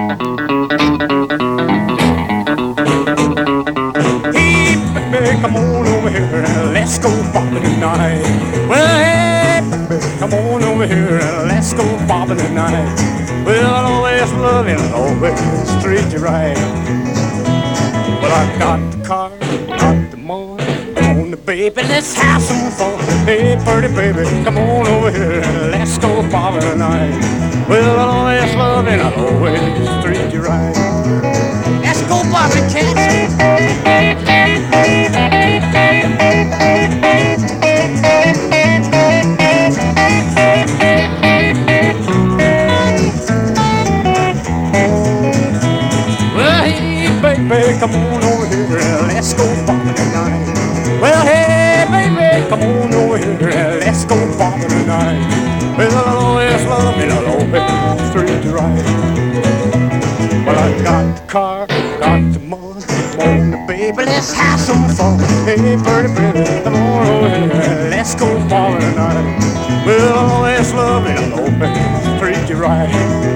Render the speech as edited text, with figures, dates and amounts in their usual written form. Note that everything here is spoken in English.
Hey, baby, come on over here and let's go bopping tonight. Well, hey, baby, come on over here and let's go bopping tonight. Well, I'll always love you and always treat you right. Well, I got the car, got the money. Come on, baby, let's have some fun. Hey, pretty baby, come on over here and let's go bopping tonight. Well, I'll always love you and I'll always treat you right. Let's go bopping, cats. Well, hey, baby, come on over here, let's go bopping tonight. Well, hey, baby, come on over here, let's go bopping tonight. Well, I'll always love you, I'll always treat you right. Well, I got the car, got the money, come on, baby, let's have some fun. Hey, pretty baby, come on over here, let's go bopping tonight. Well, I'll always love you, I'll always treat you right.